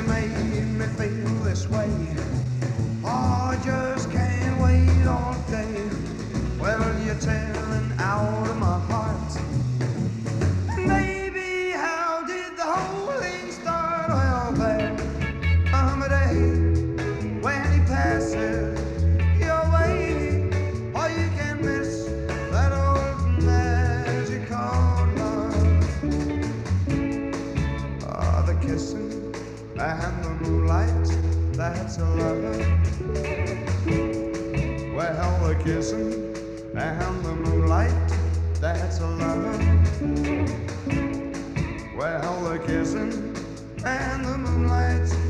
made me feel this way. Oh, I just can't wait all day. Well, you're tearing out of my heart. Baby, how did the whole thing start? Well, there come a day when he passes your way. Oh, you can miss that old magic called love. Oh, the kissing and the moonlight, that's a love. Well, the kissing and the moonlight, that's a love. Well, the kissing and the moonlight,